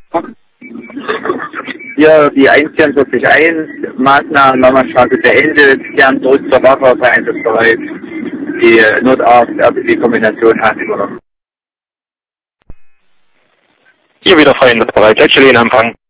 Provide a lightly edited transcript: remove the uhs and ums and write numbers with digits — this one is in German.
Hier die 144.1, Maßnahmen Lammerstraße beendet, Kern zurück zur Waffe, vereinsatzbereit. Die Notarzt-RTW-Kombination hat übernommen. Hier wieder frei einsatzbereit. Actually in Empfang.